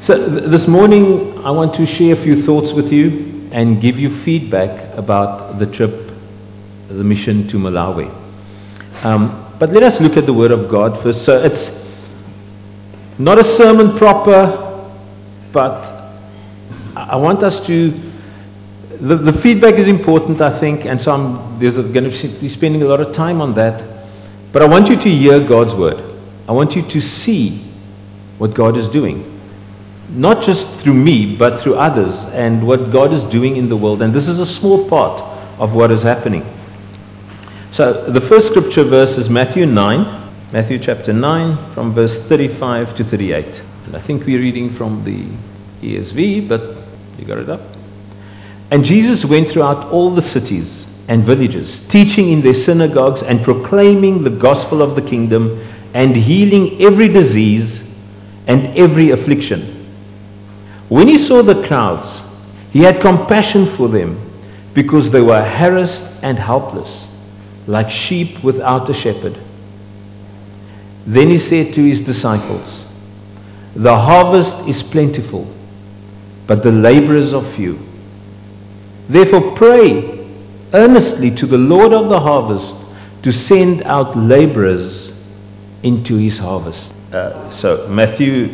So this morning I want to share a few thoughts with you and give you feedback about the trip, the mission to Malawi. But let us look at the Word of God first. So it's not a sermon proper, but I want us to, the feedback is important, I think, and so there's going to be spending a lot of time on that. But I want you to hear God's Word. I want you to see what God is doing. Not just through me, but through others, and what God is doing in the world. And this is a small part of what is happening. So the first scripture verse is Matthew chapter 9, from verse 35 to 38. And I think we're reading from the ESV, but you got it up. And Jesus went throughout all the cities and villages, teaching in their synagogues and proclaiming the gospel of the kingdom and healing every disease and every affliction. When he saw the crowds, he had compassion for them because they were harassed and helpless, like sheep without a shepherd. Then he said to his disciples, "The harvest is plentiful, but the laborers are few. Therefore pray earnestly to the Lord of the harvest to send out laborers into his harvest." So Matthew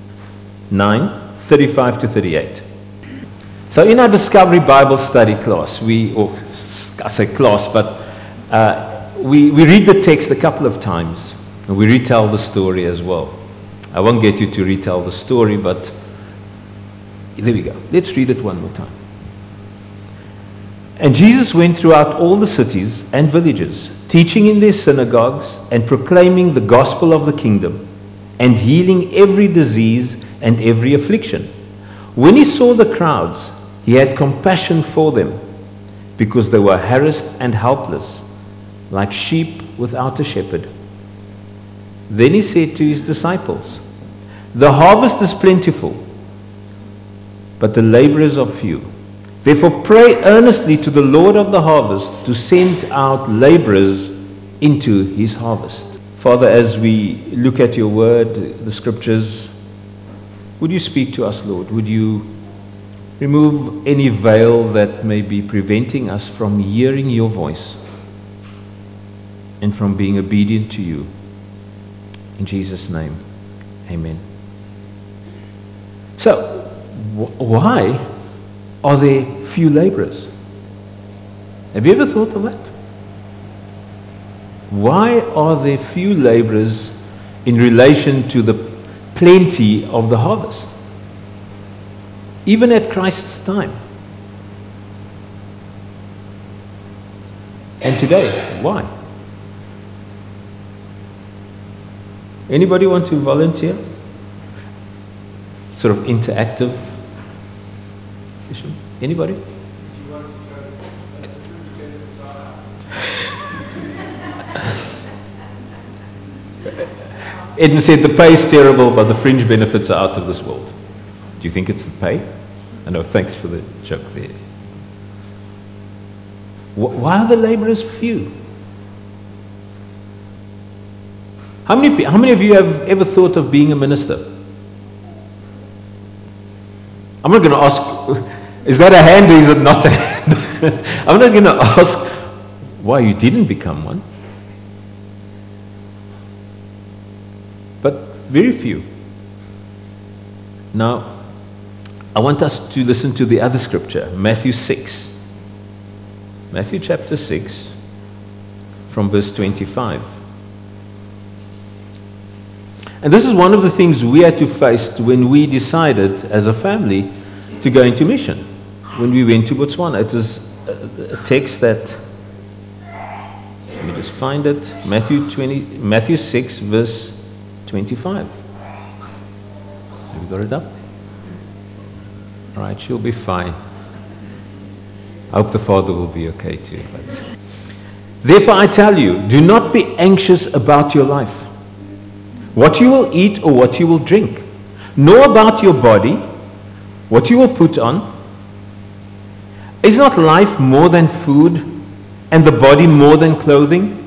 9:35 to 38. So in our Discovery Bible Study class, we read the text a couple of times, and we retell the story as well. I won't get you to retell the story, but there we go. Let's read it one more time. And Jesus went throughout all the cities and villages, teaching in their synagogues and proclaiming the gospel of the kingdom, and healing every disease and every affliction. When he saw the crowds, he had compassion for them, because they were harassed and helpless, like sheep without a shepherd. Then he said to his disciples, "The harvest is plentiful, but the laborers are few. Therefore pray earnestly to the Lord of the harvest to send out laborers into his harvest." Father, as we look at your word, the scriptures, would you speak to us, Lord? Would you remove any veil that may be preventing us from hearing your voice and from being obedient to you? In Jesus' name, amen. So, why are there few laborers? Have you ever thought of that? Why are there few laborers in relation to the plenty of the harvest? Even at Christ's time. And today, why? Anybody want to volunteer? Sort of interactive session. Anybody? Edmund said the pay is terrible, but the fringe benefits are out of this world. Do you think it's the pay? I know, thanks for the joke there. Why are the laborers few? How many of you have ever thought of being a minister? I'm not going to ask, is that a hand or is it not a hand? I'm not going to ask why you didn't become one. But very few. Now, I want us to listen to the other scripture, Matthew 6. Matthew chapter 6, from verse 25. And this is one of the things we had to face when we decided as a family to go into mission. When we went to Botswana, it was a text that, let me just find it, Matthew 6, verse 25. Have you got it up? All right, she'll be fine. I hope the Father will be okay too. But therefore I tell you, do not be anxious about your life, what you will eat or what you will drink, nor about your body, what you will put on. Is not life more than food, and the body more than clothing?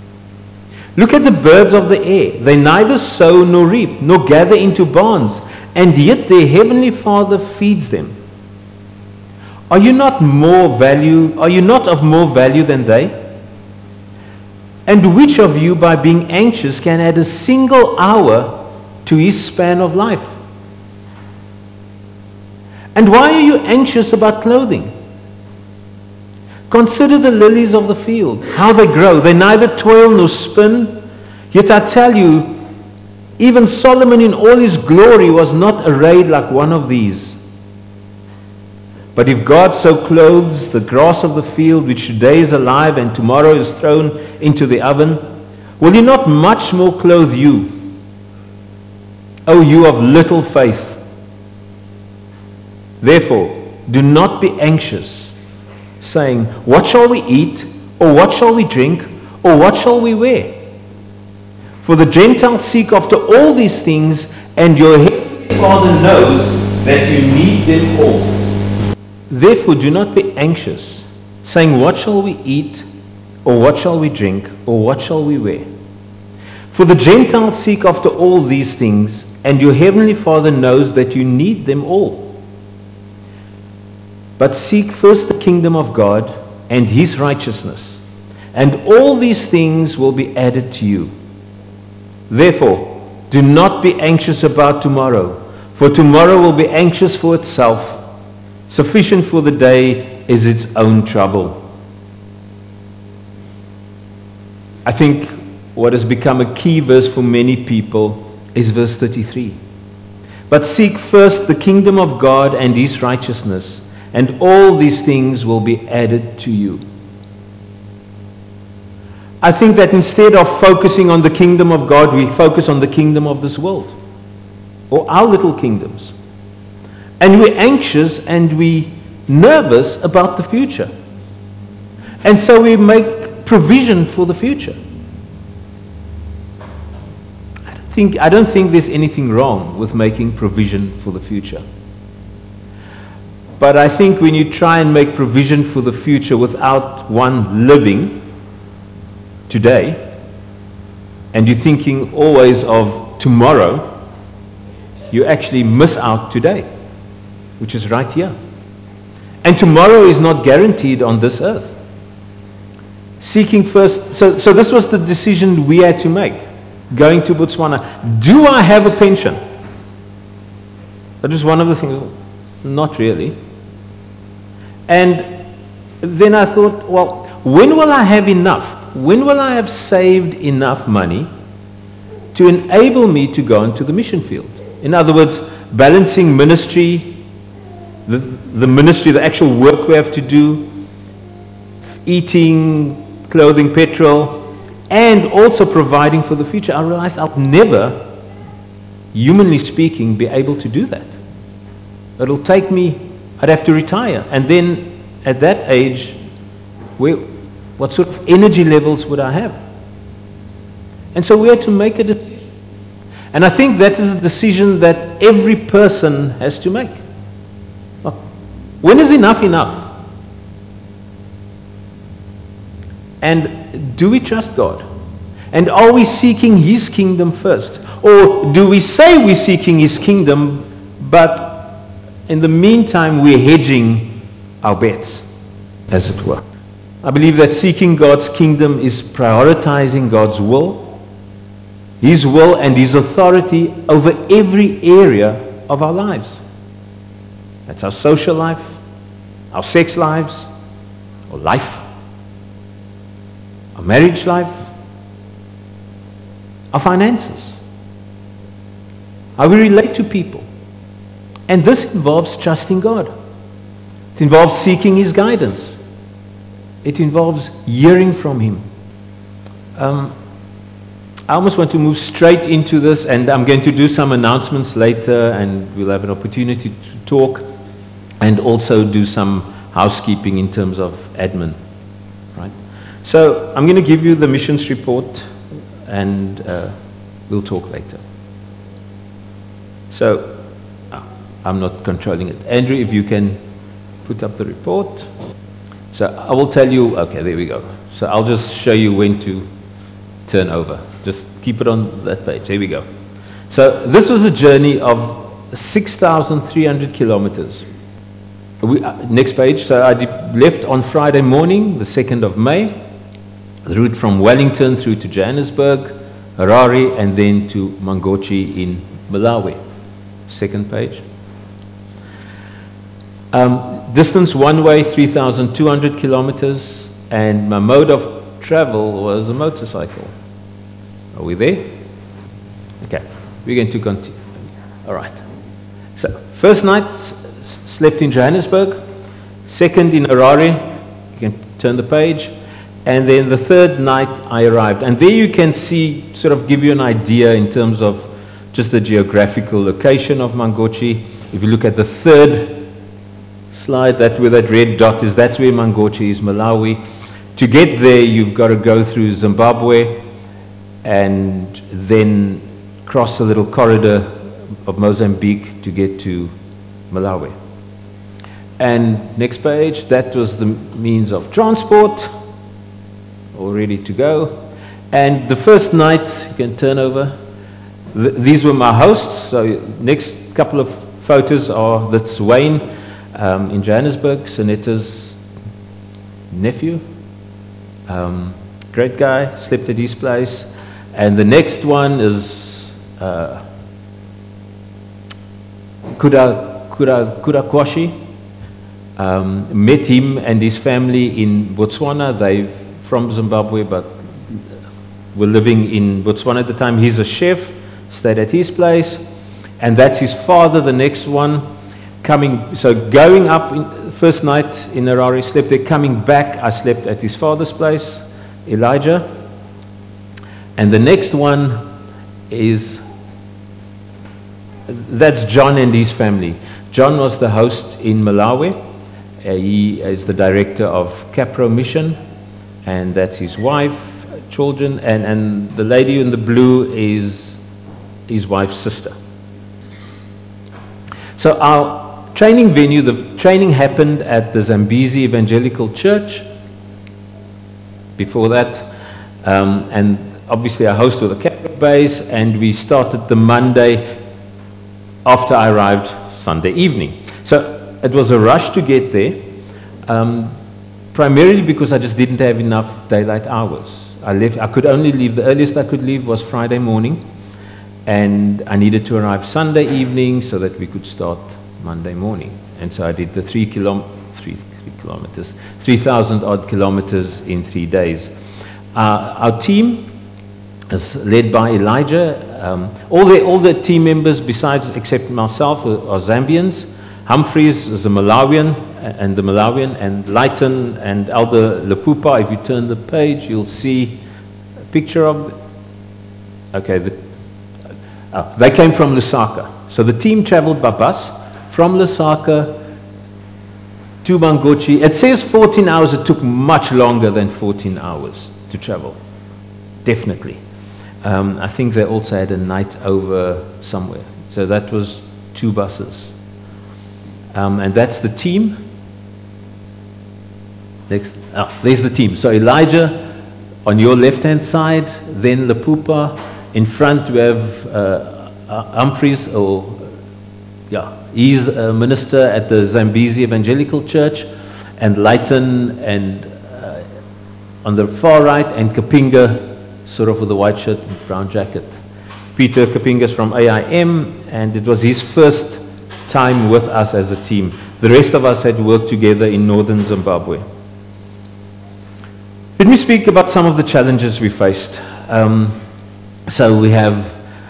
Look at the birds of the air. They neither sow nor reap, nor gather into barns, and yet their heavenly Father feeds them. Are you not of more value than they? And which of you, by being anxious, can add a single hour to his span of life? And why are you anxious about clothing? Consider the lilies of the field, how they grow. They neither toil nor spin. Yet I tell you, even Solomon in all his glory was not arrayed like one of these. But if God so clothes the grass of the field, which today is alive and tomorrow is thrown into the oven, will he not much more clothe you, O you of little faith? Therefore, do not be anxious, saying, what shall we eat? Or what shall we drink? Or what shall we wear? For the Gentiles seek after all these things, and your heavenly Father knows that you need them all. Therefore, do not be anxious, saying, what shall we eat? Or what shall we drink? Or what shall we wear? For the Gentiles seek after all these things, and your heavenly Father knows that you need them all. But seek first the kingdom of God and his righteousness, and all these things will be added to you. Therefore, do not be anxious about tomorrow, for tomorrow will be anxious for itself. Sufficient for the day is its own trouble. I think what has become a key verse for many people is verse 33. But seek first the kingdom of God and his righteousness, and all these things will be added to you. I think that instead of focusing on the kingdom of God, we focus on the kingdom of this world, or our little kingdoms. And we're anxious and we're nervous about the future. And so we make provision for the future. I don't think there's anything wrong with making provision for the future. But I think when you try and make provision for the future without one living today, and you're thinking always of tomorrow, you actually miss out today, which is right here. And tomorrow is not guaranteed on this earth. Seeking first, so this was the decision we had to make, going to Botswana. Do I have a pension? That was one of the things. Not really. And then I thought, well, when will I have enough? When will I have saved enough money to enable me to go into the mission field? In other words, balancing ministry, the ministry, the actual work we have to do, eating, clothing, petrol, and also providing for the future. I realized I'll never, humanly speaking, be able to do that. It'll take me, I'd have to retire. And then at that age, what sort of energy levels would I have? And so we had to make a decision. And I think that is a decision that every person has to make. When is enough enough? And do we trust God? And are we seeking his kingdom first? Or do we say we're seeking his kingdom, but in the meantime we're hedging our bets, as it were? I believe that seeking God's kingdom is prioritizing God's will, his will and his authority over every area of our lives. That's our social life, our sex lives, our life, our marriage life, our finances, how we relate to people. And this involves trusting God. It involves seeking his guidance. It involves hearing from him. I almost want to move straight into this, and I'm going to do some announcements later, and we'll have an opportunity to talk and also do some housekeeping in terms of admin. Right? So I'm going to give you the missions report, and we'll talk later. So I'm not controlling it. Andrew, if you can put up the report. So I will tell you, okay, there we go. So I'll just show you when to turn over. Just keep it on that page. There we go. So this was a journey of 6,300 kilometers. Next page. So I left on Friday morning, the 2nd of May. The route from Wellington through to Johannesburg, Harare, and then to Mangochi in Malawi. Second page. Distance one way, 3,200 kilometers, and my mode of travel was a motorcycle. Are we there? Okay, we're going to continue. All right. So, first night, slept in Johannesburg. Second in Harare. You can turn the page. And then the third night I arrived. And there you can see, sort of give you an idea in terms of just the geographical location of Mangochi. If you look at the third slide, that where that red dot is, that's where Mangochi is, Malawi. To get there, you've got to go through Zimbabwe and then cross a little corridor of Mozambique to get to Malawi. And next page, that was the means of transport, all ready to go. And the first night, you can turn over, these were my hosts. So next couple of photos are, that's Wayne in Johannesburg, Sonetta's nephew. Great guy, slept at his place. And the next one is Kurakwashi. Met him and his family in Botswana. They're from Zimbabwe but were living in Botswana at the time. He's a chef, stayed at his place. And that's his father, the next one. So going up, first night in Harare, slept there. Coming back, I slept at his father's place, Elijah. And the next one is, that's John and his family. John was the host in Malawi. He is the director of Capro Mission, and that's his wife, children, and the lady in the blue is his wife's sister. So our training venue, the training happened at the Zambezi Evangelical Church. Before that, and obviously our host was a Catholic base, and we started the Monday after I arrived Sunday evening. So it was a rush to get there, primarily because I just didn't have enough daylight hours. I could only leave, the earliest I could leave was Friday morning, and I needed to arrive Sunday evening so that we could start Monday morning. And so I did the 3,000 odd kilometers in 3 days. Our team is led by Elijah. All the team members, besides except myself, are Zambians. Humphreys is a Malawian, and Leighton and Elder Lepupa. If you turn the page, you'll see a picture of. Okay, they came from Lusaka. So the team traveled by bus from Lusaka to Mangochi. It says 14 hours. It took much longer than 14 hours to travel. Definitely. I think they also had a night over somewhere. So that was 2 buses. And that's the team. Next. There's the team. So Elijah on your left-hand side, then Lepupa. In front we have Humphreys, he's a minister at the Zambezi Evangelical Church, and Leighton, and on the far right, and Kapinga, sort of with the white shirt and brown jacket. Peter Kapinga's from AIM, and it was his first time with us as a team. The rest of us had worked together in northern Zimbabwe. Let me speak about some of the challenges we faced. So we have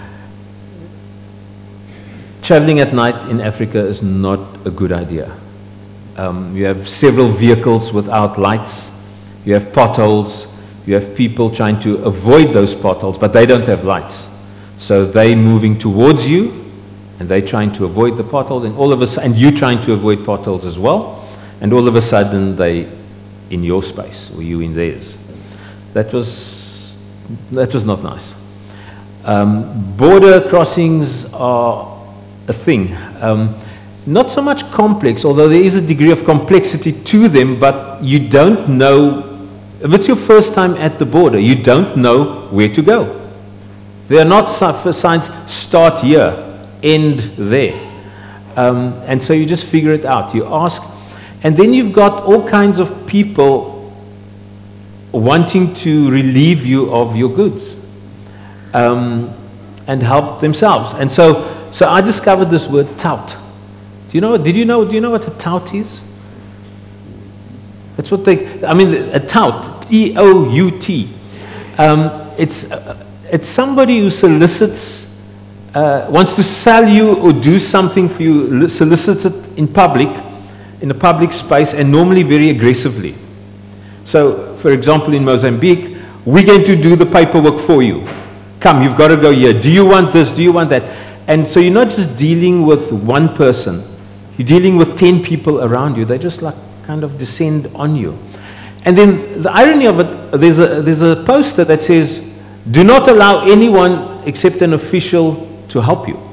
traveling at night in Africa is not a good idea. You have several vehicles without lights. You have potholes. You have people trying to avoid those potholes, but they don't have lights. So they're moving towards you, and they're trying to avoid the pothole, and all of a sudden, and you're trying to avoid potholes as well, and all of a sudden they in your space or you in theirs. That was not nice. Border crossings are a thing. Not so much complex, although there is a degree of complexity to them, but you don't know, if it's your first time at the border, you don't know where to go. There are not signs, start here, end there. And so you just figure it out. You ask, and then you've got all kinds of people wanting to relieve you of your goods and help themselves. And so I discovered this word tout. Do you know what a tout is? That's what a tout, T-O-U-T. It's somebody who solicits, wants to sell you or do something for you, solicits it in public, in a public space, and normally very aggressively. So, for example, in Mozambique, we're going to do the paperwork for you. Come, you've got to go here. Do you want this? Do you want that? And so you're not just dealing with one person. You're dealing with 10 people around you. They just like kind of descend on you. And then the irony of it, there's a poster that says, do not allow anyone except an official to help you.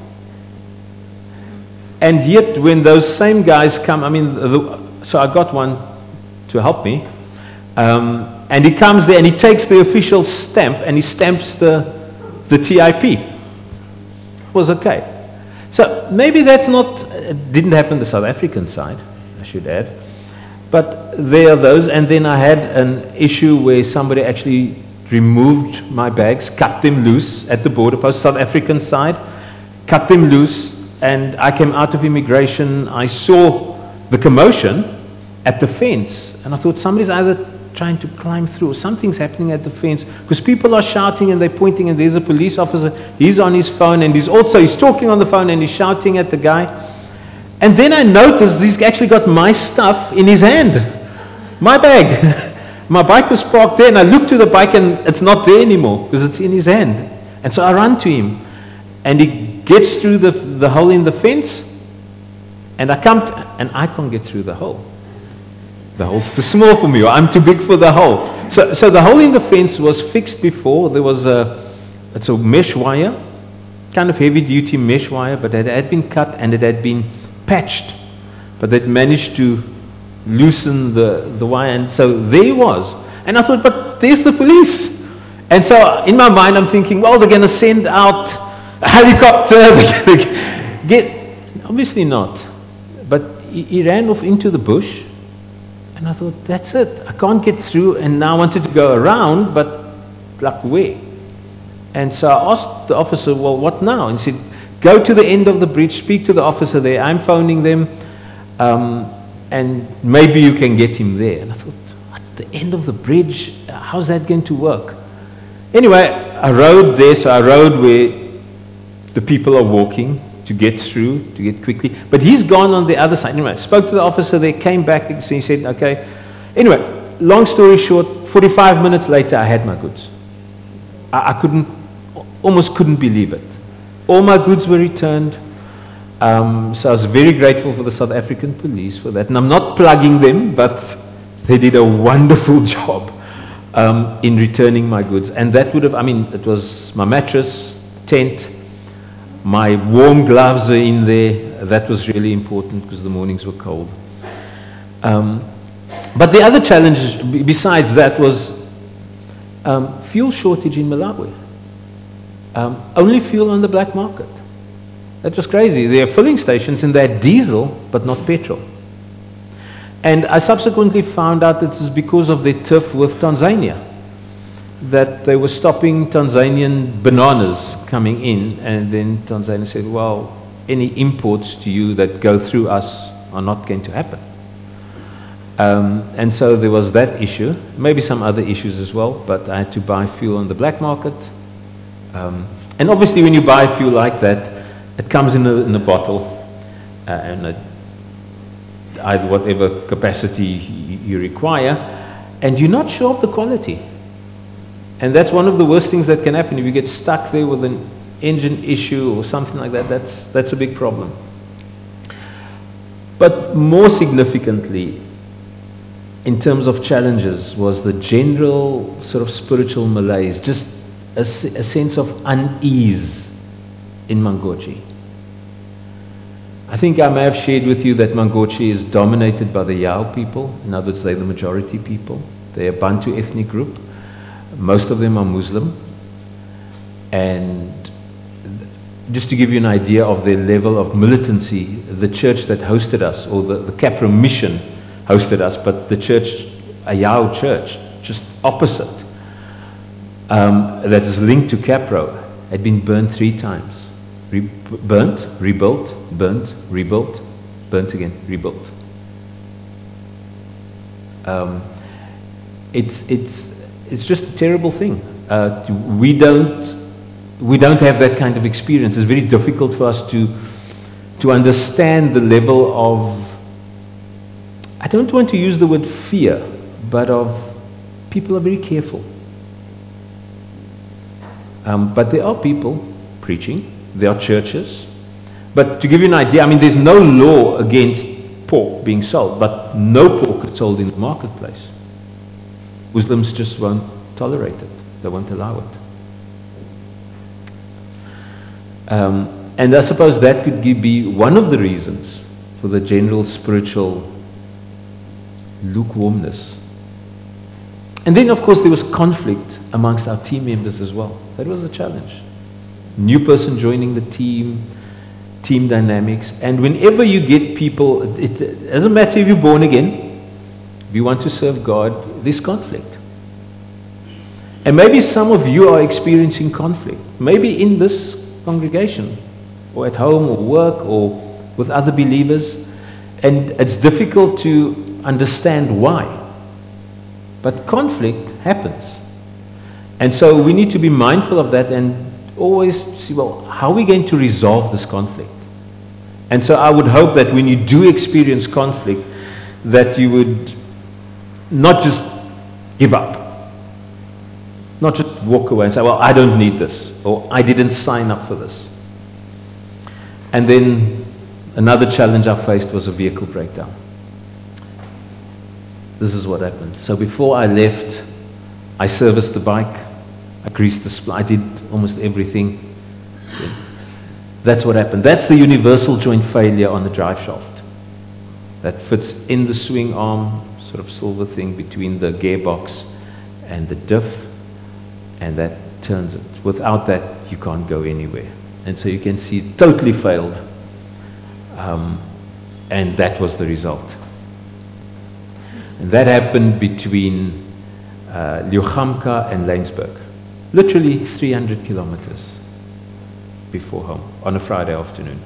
And yet when those same guys come, so I got one to help me, and he comes there and he takes the official stamp and he stamps the TIP. It was okay. So maybe that's not, it didn't happen the South African side, I should add. But there are those, and then I had an issue where somebody actually removed my bags, cut them loose at the border post, South African side, cut them loose, and I came out of immigration. I saw the commotion at the fence, and I thought somebody's either trying to climb through or something's happening at the fence, because people are shouting and they're pointing, and there's a police officer, he's on his phone, and he's talking on the phone, and he's shouting at the guy. And then I noticed he's actually got my stuff in his hand, my bag. My bike was parked there, and I looked to the bike, and it's not there anymore because it's in his hand. And so I run to him, and he gets through the hole in the fence, and I can't get through the hole. The hole's too small for me, or I'm too big for the hole. So the hole in the fence was fixed before. There was it's a mesh wire, kind of heavy-duty mesh wire, but it had been cut and it had been patched, but they'd managed to loosen the wire, and so there he was. And I thought, but there's the police. And so in my mind I'm thinking, well, they're going to send out a helicopter. Obviously not. But he ran off into the bush, and I thought, that's it. I can't get through, and now I wanted to go around, but like where? And so I asked the officer, well, what now? And he said, go to the end of the bridge, speak to the officer there. I'm phoning them, and maybe you can get him there. And I thought, what, the end of the bridge? How's that going to work? Anyway, I rode there, so I rode where the people are walking to get through, to get quickly. But he's gone on the other side. Anyway, I spoke to the officer there, came back, and he said, okay. Anyway, long story short, 45 minutes later, I had my goods. I almost couldn't believe it. All my goods were returned. So I was very grateful for the South African police for that. And I'm not plugging them, but they did a wonderful job in returning my goods. And that would have, it was my mattress, tent, my warm gloves are in there. That was really important because the mornings were cold. But the other challenge besides that was fuel shortage in Malawi. Only fuel on the black market. That was crazy. There are filling stations and they're diesel, but not petrol. And I subsequently found out that it's because of their tiff with Tanzania, that they were stopping Tanzanian bananas coming in, and then Tanzania said, well, any imports to you that go through us are not going to happen. And so there was that issue, maybe some other issues as well, but I had to buy fuel on the black market. And obviously when you buy fuel like that, it comes in a bottle, and either whatever capacity you require, and you're not sure of the quality. And that's one of the worst things that can happen. If you get stuck there with an engine issue or something like that, that's a big problem. But more significantly, in terms of challenges, was the general sort of spiritual malaise, just a sense of unease in Mangochi. I think I may have shared with you that Mangochi is dominated by the Yao people. In other words, they're the majority people. They're a Bantu ethnic group. Most of them are Muslim. And just to give you an idea of their level of militancy, the church that hosted us, or the Capra mission hosted us, but the church, Ayao Church, just opposite, that is linked to Capro, had been burned 3 times. Burnt, rebuilt, burnt, rebuilt, burnt again, rebuilt. It's just a terrible thing. We don't have that kind of experience. It's very difficult for us to understand the level of, I don't want to use the word fear, but of people are very careful. But there are people preaching, there are churches. But to give you an idea, I mean, there's no law against pork being sold, but no pork is sold in the marketplace. Muslims just won't tolerate it. They won't allow it. And I suppose that could be one of the reasons for the general spiritual lukewarmness. And then, of course, there was conflict amongst our team members as well. That was a challenge. New person joining the team dynamics. And whenever you get people, it doesn't matter if you're born again, if you want to serve God, there's conflict. And maybe some of you are experiencing conflict. Maybe in this congregation, or at home, or work, or with other believers. And it's difficult to understand why. But conflict happens. And so we need to be mindful of that and always see, well, how are we going to resolve this conflict? And so I would hope that when you do experience conflict, that you would not just give up. Not just walk away and say, well, I don't need this, or I didn't sign up for this. And then another challenge I faced was a vehicle breakdown. This is what happened. So before I left, I serviced the bike, I greased the spline, I did almost everything. That's what happened. That's the universal joint failure on the drive shaft. That fits in the swing arm, sort of silver thing between the gearbox and the diff, and that turns it. Without that, you can't go anywhere. And so you can see it totally failed. And that was the result. And that happened between Liuchamka and Laingsburg. Literally 300 kilometers before home on a Friday afternoon.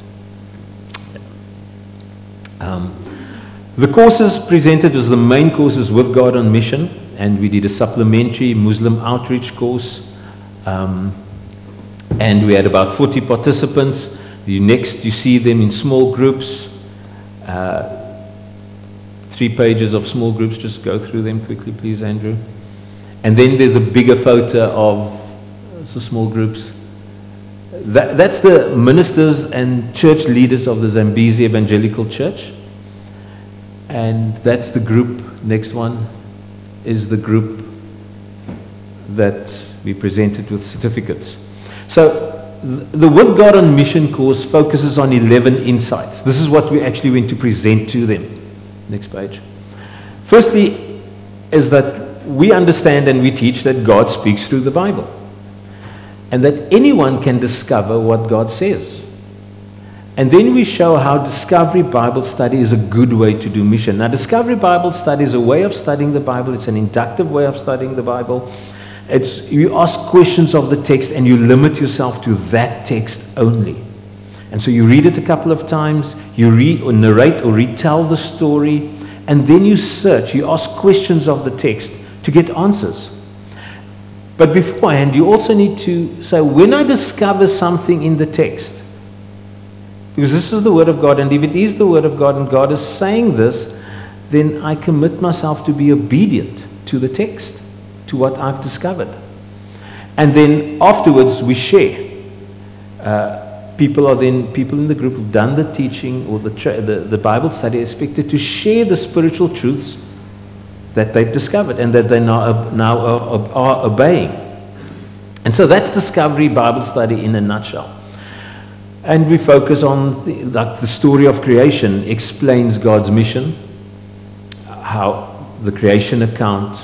The courses presented was the main courses with God on Mission, and we did a supplementary Muslim outreach course, and we had about 40 participants. You see them in small groups, 3 pages of small groups. Just go through them quickly, please, Andrew. And then there's a bigger photo of the small groups. That's the ministers and church leaders of the Zambezi Evangelical Church. And that's the group. Next one is the group that we presented with certificates. So the With God on Mission course focuses on 11 insights. This is what we actually went to present to them. Next page. Firstly is that we understand and we teach that God speaks through the Bible, and that anyone can discover what God says. And then we show how Discovery Bible Study is a good way to do mission. Now, Discovery Bible Study is a way of studying the Bible. It's an inductive way of studying the Bible. You ask questions of the text and you limit yourself to that text only. And so you read it a couple of times, you narrate or retell the story, and then you search, you ask questions of the text to get answers. But beforehand, you also need to say, when I discover something in the text, because this is the Word of God, and if it is the Word of God and God is saying this, then I commit myself to be obedient to the text, to what I've discovered. And then afterwards we share. People in the group who've done the teaching or the Bible study are expected to share the spiritual truths that they've discovered and that they now are obeying. And so that's Discovery Bible Study in a nutshell. And we focus on the story of creation explains God's mission, how the creation account,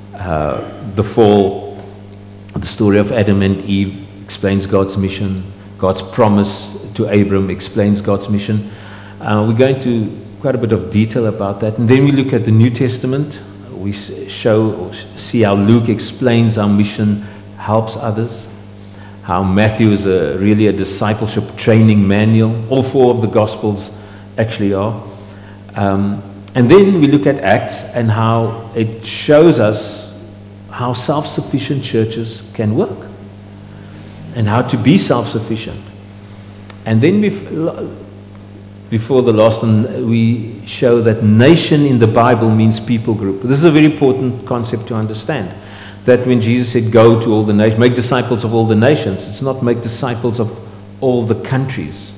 the fall, the story of Adam and Eve explains God's mission, God's promise to Abram, explains God's mission. We go into quite a bit of detail about that. And then we look at the New Testament. We see how Luke explains how mission helps others, how Matthew is really a discipleship training manual. All four of the Gospels actually are. And then we look at Acts and how it shows us how self-sufficient churches can work and how to be self-sufficient. And then before the last one, we show that nation in the Bible means people group. This is a very important concept to understand. That when Jesus said, go to all the nations, make disciples of all the nations, it's not make disciples of all the countries,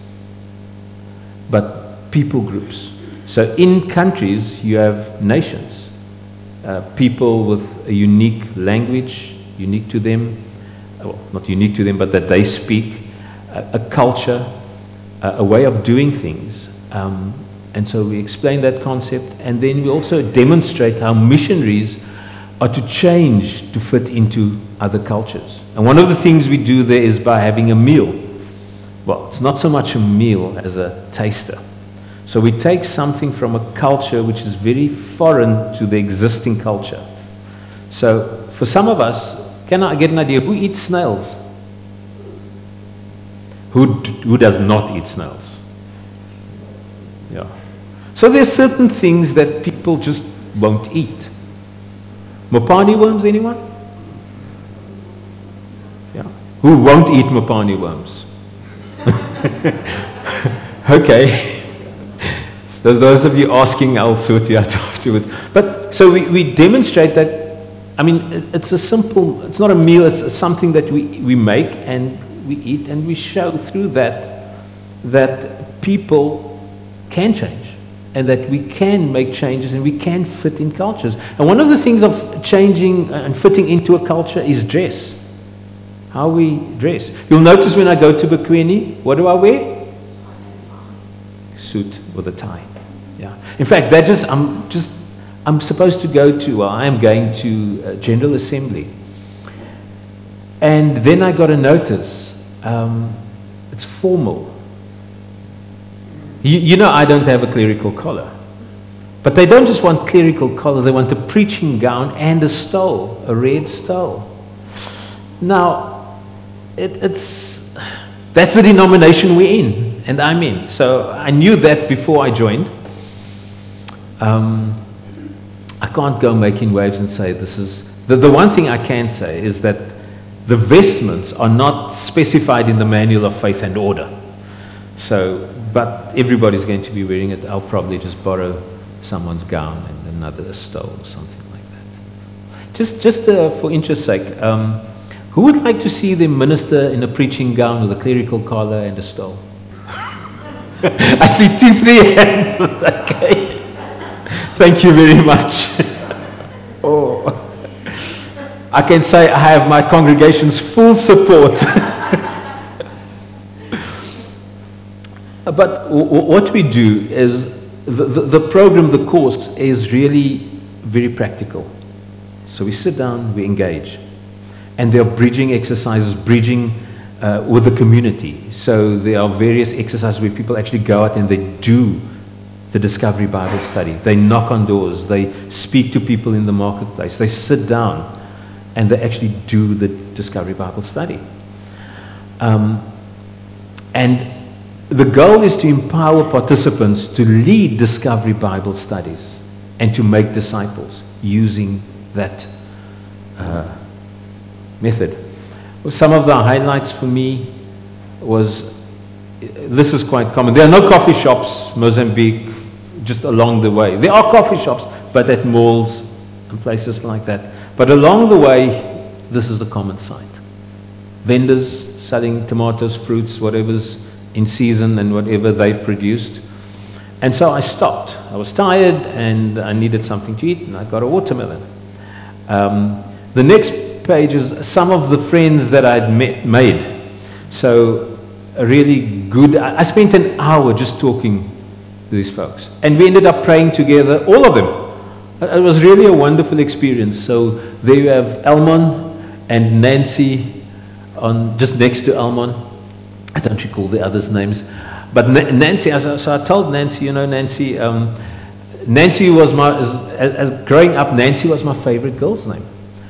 but people groups. So in countries, you have nations, people with a unique language, unique to them, well, not unique to them, but that they speak, a culture, a way of doing things. And so we explain that concept, and then we also demonstrate how missionaries are to change to fit into other cultures. And one of the things we do there is by having a meal. Well, it's not so much a meal as a taster. So we take something from a culture which is very foreign to the existing culture. So for some of us, can I get an idea? Who eats snails? Who does not eat snails? Yeah. So there's certain things that people just won't eat. Mopani worms, anyone? Yeah. Who won't eat Mopani worms? Okay. Those of you asking, I'll sort you out afterwards. But so we demonstrate that. I mean, it's a simple. It's not a meal. It's something that we make and we eat, and we show through that people can change, and that we can make changes, and we can fit in cultures. And one of the things of changing and fitting into a culture is dress. How we dress. You'll notice when I go to Bekweni, what do I wear? Suit with a tie. Yeah. In fact, I'm supposed to go to. Well, I am going to General Assembly, and then I got a notice. It's formal. You know, I don't have a clerical collar, but they don't just want clerical collar. They want a preaching gown and a stole, a red stole. Now, that's the denomination we're in, and I'm in. So I knew that before I joined. I can't go making waves and say this is... The one thing I can say is that the vestments are not specified in the Manual of Faith and Order. So, but everybody's going to be wearing it. I'll probably just borrow someone's gown and another stole or something like that. Just for interest's sake, who would like to see them minister in a preaching gown with a clerical collar and a stole? I see 2-3 hands. Okay. Thank you very much. Oh, I can say I have my congregation's full support. But what we do is the program, the course is really very practical. So we sit down, we engage, and there are bridging exercises, bridging with the community. So there are various exercises where people actually go out and they do the Discovery Bible Study. They knock on doors. They speak to people in the marketplace. They sit down and they actually do the Discovery Bible Study. And the goal is to empower participants to lead Discovery Bible Studies and to make disciples using that method. Some of the highlights for me was, this is quite common. There are no coffee shops, Mozambique, just along the way. There are coffee shops, but at malls and places like that. But along the way, this is the common sight. Vendors selling tomatoes, fruits, whatever's in season and whatever they've produced. And so I stopped. I was tired and I needed something to eat, and I got a watermelon. The next page is some of the friends that I'd made. So a really good... I spent an hour just talking to these folks. And we ended up praying together, all of them. It was really a wonderful experience. So there you have Elmon and Nancy on just next to Elmon. I don't recall the others' names. But Nancy, so I told Nancy, Nancy, Nancy was as growing up, Nancy was my favorite girl's name.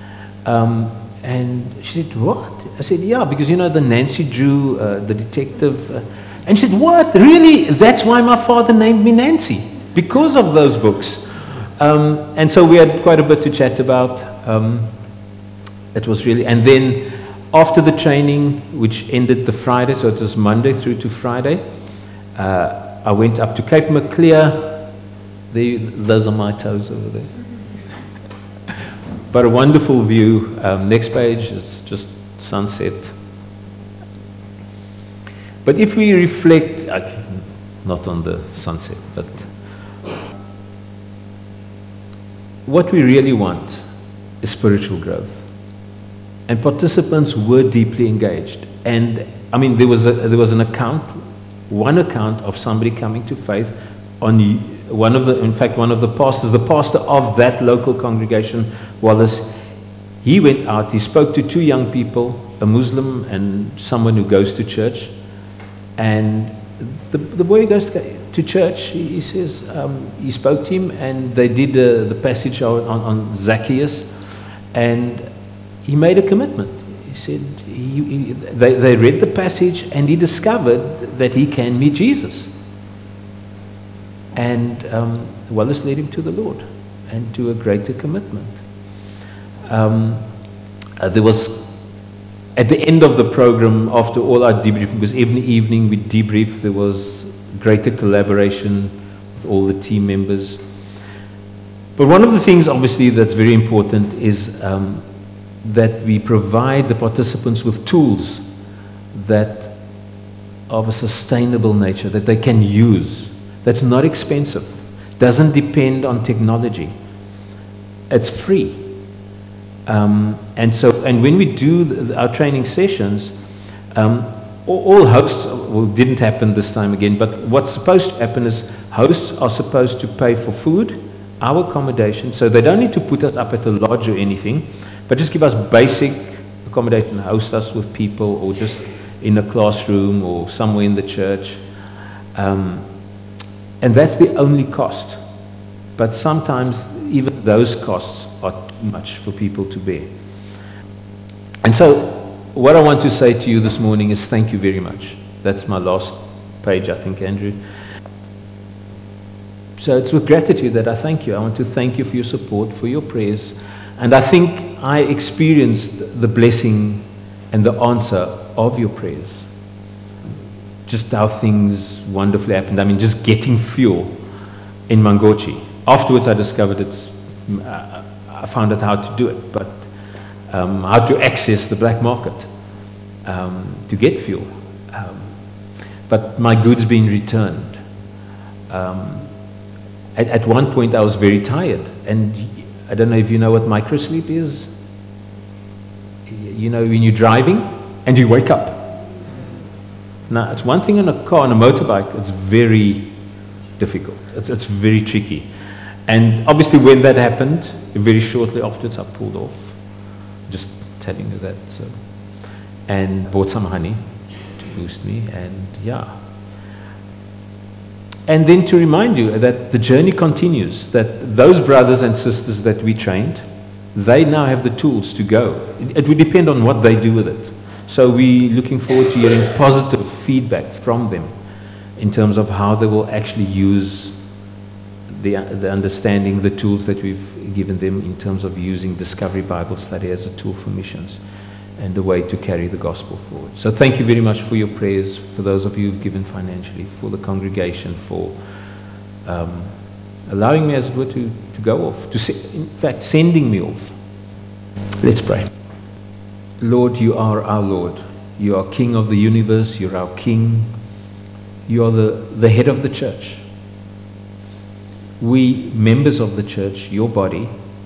And she said, what? I said, yeah, because the Nancy Drew, the detective. And she said, what? Really? That's why my father named me Nancy, because of those books. And so we had quite a bit to chat about. It was really, and then after the training, which ended the Friday, so it was Monday through to Friday, I went up to Cape Maclear. Those are my toes over there. But a wonderful view. Next page is just sunset. But if we reflect, not on the sunset, but what we really want is spiritual growth. And participants were deeply engaged. And I mean, there was an account, one account of somebody coming to faith on one of the pastors, the pastor of that local congregation, Wallace. He went out, he spoke to two young people, a Muslim and someone who goes to church. And the boy who goes to church, he says, he spoke to him, and they did the passage on Zacchaeus, and he made a commitment. He said, they read the passage, and he discovered that he can meet Jesus. And Wallace led him to the Lord and to a greater commitment. There was, at the end of the program, after all our debriefing, because every evening we debrief, there was greater collaboration with all the team members. But one of the things, obviously, that's very important is that we provide the participants with tools that are of a sustainable nature, that they can use, that's not expensive, doesn't depend on technology. It's free. And when we do our training sessions, all hosts, didn't happen this time again, but what's supposed to happen is hosts are supposed to pay for food, our accommodation, so they don't need to put us up at a lodge or anything, but just give us basic accommodation, host us with people, or just in a classroom or somewhere in the church. And that's the only cost. But sometimes even those costs are too much for people to bear. And so what I want to say to you this morning is thank you very much. That's my last page, I think, Andrew. So it's with gratitude that I thank you. I want to thank you for your support, for your prayers. And I think I experienced the blessing and the answer of your prayers. Just how things wonderfully happened. I mean, just getting fuel in Mangochi. Afterwards I discovered I found out how to do it, but how to access the black market to get fuel. But my goods being returned. At one point I was very tired, and I don't know if you know what microsleep is. You know, when you're driving and you wake up. Now, it's one thing in a car, on a motorbike, it's very difficult. It's very tricky. And obviously when that happened, very shortly afterwards I pulled off. Just telling you that. So, and bought some honey to boost me, and yeah. And then to remind you that the journey continues, that those brothers and sisters that we trained, they now have the tools to go. It will depend on what they do with it. So we're looking forward to hearing positive feedback from them in terms of how they will actually use the understanding, the tools that we've given them in terms of using Discovery Bible Study as a tool for missions and a way to carry the gospel forward. So thank you very much for your prayers, for those of you who've given financially, for the congregation, for allowing me, as it were, to go off, in fact, sending me off. Let's pray. Lord, you are our Lord. You are King of the universe. You're our King. You are the head of the church. We, members of the church, your body,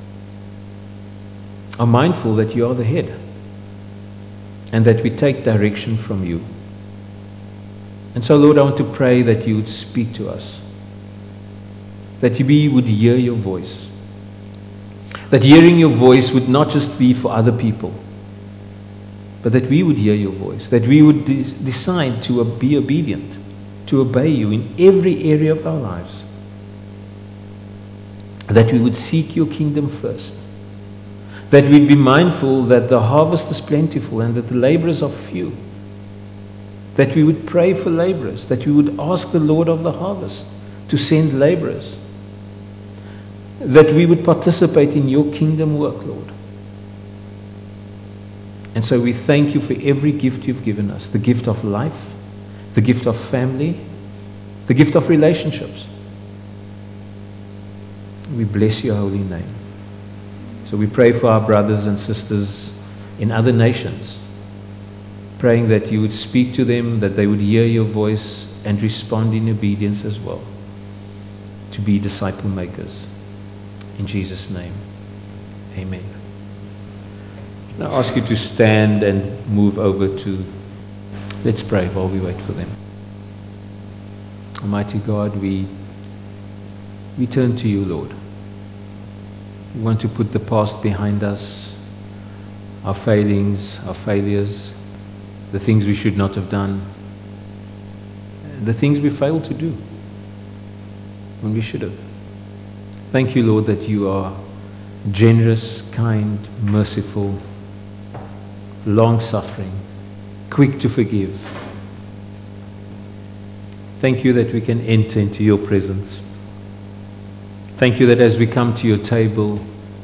are mindful that you are the head and that we take direction from you. And so, Lord, I want to pray that you would speak to us, that we would hear your voice, that hearing your voice would not just be for other people, but that we would hear your voice, that we would decide to be obedient, to obey you in every area of our lives, that we would seek your kingdom first, that we'd be mindful that the harvest is plentiful and that the laborers are few, that we would pray for laborers, that we would ask the Lord of the harvest to send laborers, that we would participate in your kingdom work, Lord. And so we thank you for every gift you've given us, the gift of life, the gift of family, the gift of relationships. We bless your holy name. So we pray for our brothers and sisters in other nations, praying that you would speak to them, that they would hear your voice and respond in obedience as well, to be disciple makers. In Jesus' name, amen. I ask you to stand and move over to, let's pray while we wait for them. Almighty God, we turn to you, Lord. We want to put the past behind us, our failings, our failures, the things we should not have done, the things we failed to do when we should have. Thank you, Lord, that you are generous, kind, merciful, long-suffering, quick to forgive. Thank you that we can enter into your presence. Thank you that as we come to your table,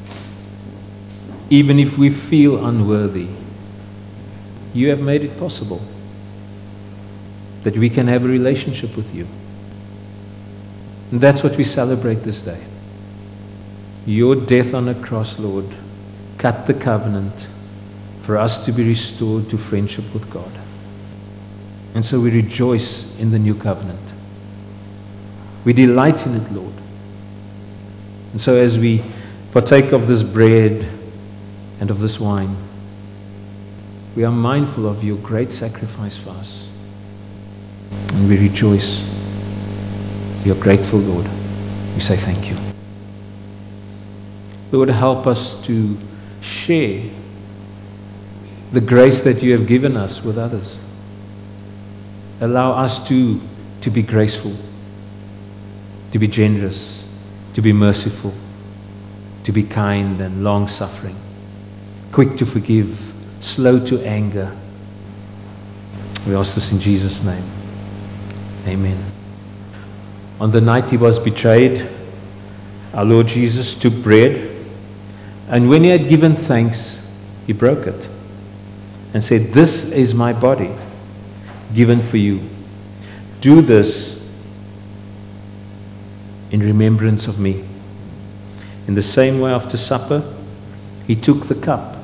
even if we feel unworthy, you have made it possible that we can have a relationship with you. And that's what we celebrate this day. Your death on a cross, Lord, cut the covenant for us to be restored to friendship with God. And so we rejoice in the new covenant. We delight in it, Lord. And so as we partake of this bread and of this wine, we are mindful of your great sacrifice for us. And we rejoice. We are grateful, Lord. We say thank you. Lord, help us to share the grace that you have given us with others. Allow us to be graceful, to be generous, to be merciful, to be kind and long-suffering, quick to forgive, slow to anger. We ask this in Jesus' name. Amen. On the night he was betrayed, our Lord Jesus took bread, and when he had given thanks, he broke it and said, "This is my body given for you. Do this in remembrance of me." In the same way, after supper, he took the cup,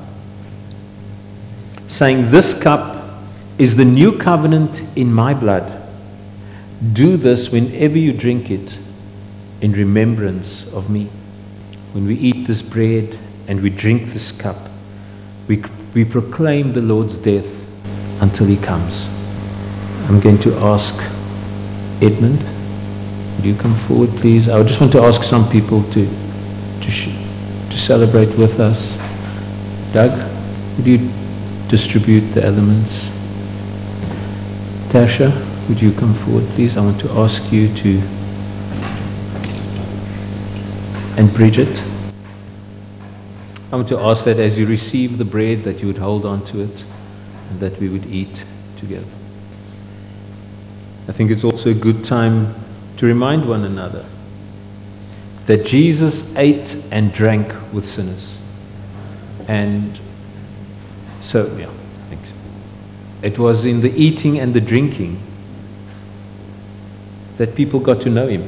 saying, "This cup is the new covenant in my blood. Do this whenever you drink it in remembrance of me." When we eat this bread and we drink this cup, we proclaim the Lord's death until he comes. I'm going to ask Edmund, would you come forward, please? I just want to ask some people to celebrate with us. Doug, would you distribute the elements? Tasha, would you come forward, please? I want to ask you to, and Bridget, I want to ask that as you receive the bread that you would hold on to it and that we would eat together. I think it's also a good time to remind one another that Jesus ate and drank with sinners. And so, thanks. It was in the eating and the drinking that people got to know him,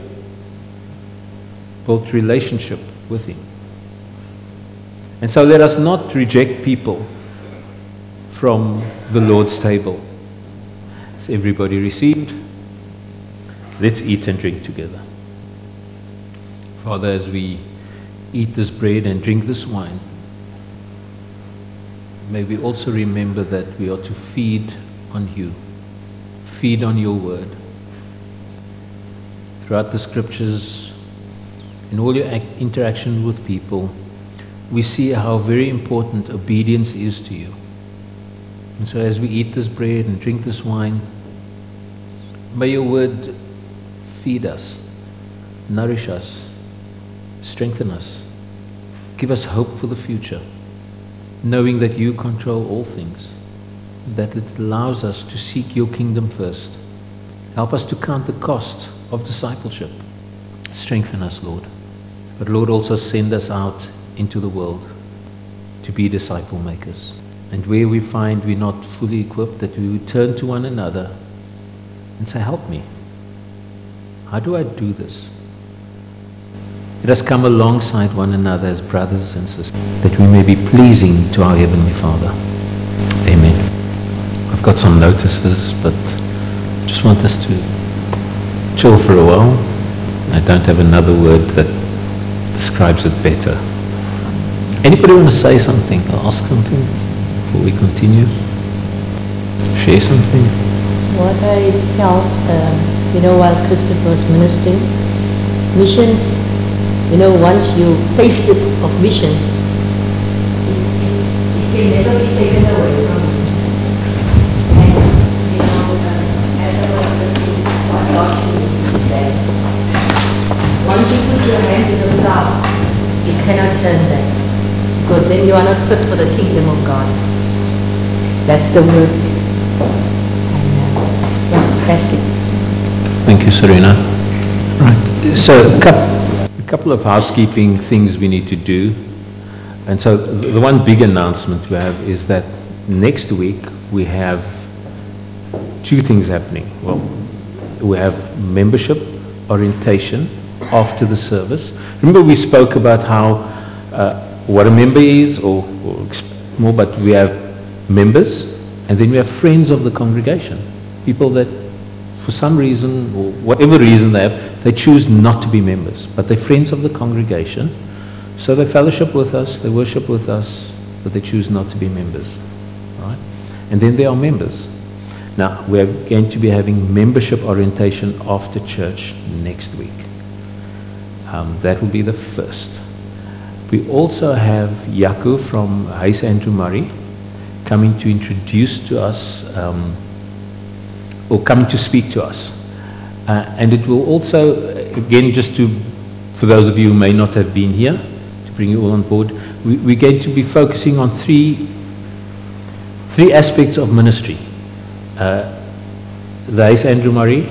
built relationship with him. And so let us not reject people from the Lord's table. Has everybody received? Let's eat and drink together. Father, as we eat this bread and drink this wine, may we also remember that we are to feed on you, feed on your word. Throughout the scriptures, in all your interaction with people, we see how very important obedience is to you. And so as we eat this bread and drink this wine, may your word feed us, nourish us, strengthen us, give us hope for the future, knowing that you control all things, that it allows us to seek your kingdom first. Help us to count the cost of discipleship. Strengthen us, Lord. But Lord, also send us out into the world to be disciple makers. And where we find we're not fully equipped, that we would turn to one another and say, help me. How do I do this? Let us come alongside one another as brothers and sisters, that we may be pleasing to our Heavenly Father. Amen. I've got some notices, but I just want us to chill for a while. I don't have another word that describes it better. Anybody want to say something or ask something before we continue? Share something? What I felt, while Christopher was ministering, missions, once you taste it of missions, it can never be taken away from you. And, as I was listening to what God said, once you put your hand to the plow, you cannot turn back, because then you are not fit for the kingdom of God. That's the word. That's it. Thank you, Serena. Right. So a couple of housekeeping things we need to do. And so the one big announcement we have is that next week we have two things happening. Well, we have membership orientation after the service. Remember we spoke about how what a member is, or more, but we have members and then we have friends of the congregation. People that for some reason or whatever reason they choose not to be members, but they're friends of the congregation. So they fellowship with us, they worship with us, but they choose not to be members. Right? And then there are members. Now, we're going to be having membership orientation after church next week. That will be the first. We also have Yaku from Huis Andrew Murray coming to introduce to us, or coming to speak to us. And it will also, again, for those of you who may not have been here, to bring you all on board, we're going to be focusing on three aspects of ministry. The Huis Andrew Murray,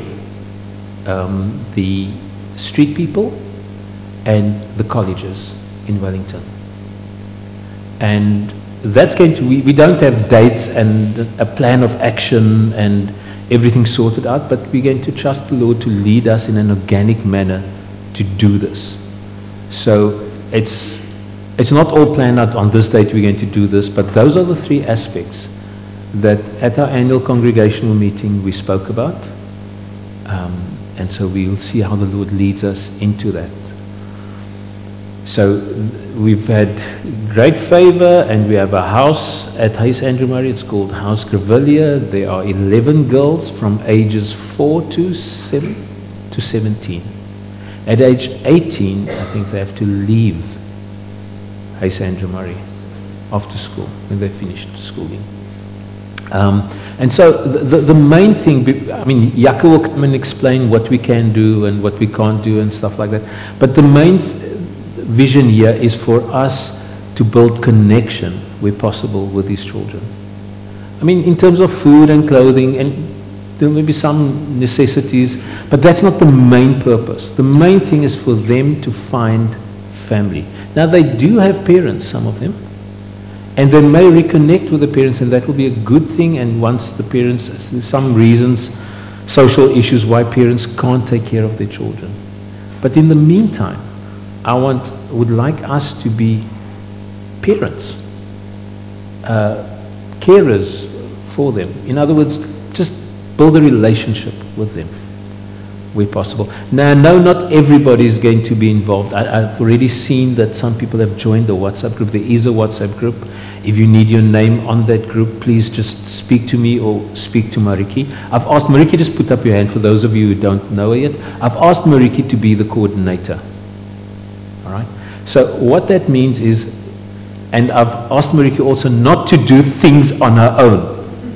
the street people, and the colleges in Wellington. And that's going to, we don't have dates and a plan of action and everything sorted out, but we're going to trust the Lord to lead us in an organic manner to do this. So it's not all planned out on this date we're going to do this, but those are the three aspects that at our annual congregational meeting we spoke about. And so we'll see how the Lord leads us into that. So we've had great favor, and we have a house at Huis Andrew Murray. It's called House Grevillea. There are 11 girls from ages 4 to 17. At age 18, I think they have to leave Huis Andrew Murray after school when they finished schooling. And so the main thing, Yaku will come and explain what we can do and what we can't do and stuff like that. But the main vision here is for us to build connection where possible with these children. In terms of food and clothing, and there may be some necessities, but that's not the main purpose. The main thing is for them to find family. Now they do have parents, some of them, and they may reconnect with the parents, and that will be a good thing. And once the parents, there's some reasons, social issues why parents can't take care of their children. But in the meantime, I would like us to be parents, carers for them. In other words, just build a relationship with them where possible. Now, I know not everybody is going to be involved. I've already seen that some people have joined the WhatsApp group. There is a WhatsApp group. If you need your name on that group, please just speak to me or speak to Mariki. I've asked Mariki, just put up your hand for those of you who don't know her yet. I've asked Mariki to be the coordinator. All right. So what that means is, and I've asked Mariki also not to do things on her own.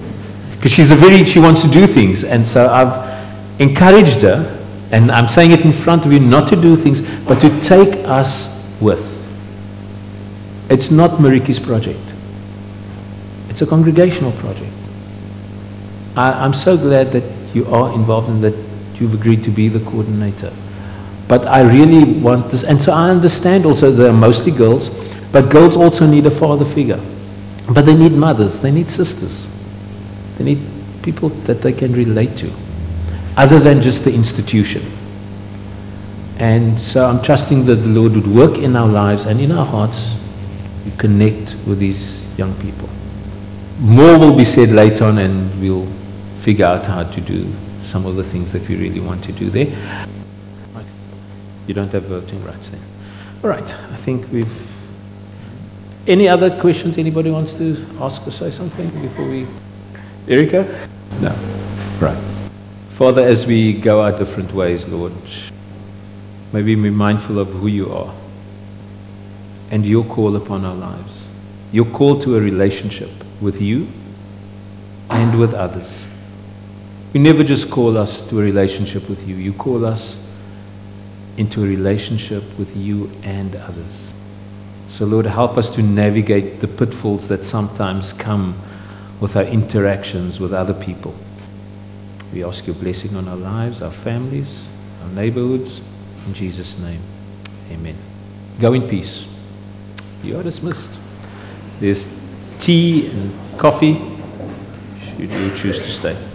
Because she wants to do things. And so I've encouraged her, and I'm saying it in front of you, not to do things, but to take us with. It's not Mariki's project. It's a congregational project. I'm so glad that you are involved and that you've agreed to be the coordinator. But I really want this, and so I understand also there are mostly girls, but girls also need a father figure. But they need mothers, they need sisters. They need people that they can relate to, other than just the institution. And so I'm trusting that the Lord would work in our lives and in our hearts to connect with these young people. More will be said later on, and we'll figure out how to do some of the things that we really want to do there. Right. You don't have voting rights then. All right, I think we've... Any other questions anybody wants to ask or say something before we... Erica? No. Right. Father, as we go our different ways, Lord, may we be mindful of who you are and your call upon our lives. Your call to a relationship with you and with others. You never just call us to a relationship with you. You call us into a relationship with you and others. So Lord, help us to navigate the pitfalls that sometimes come with our interactions with other people. We ask your blessing on our lives, our families, our neighborhoods. In Jesus' name, amen. Go in peace. You are dismissed. There's tea and coffee should you choose to stay.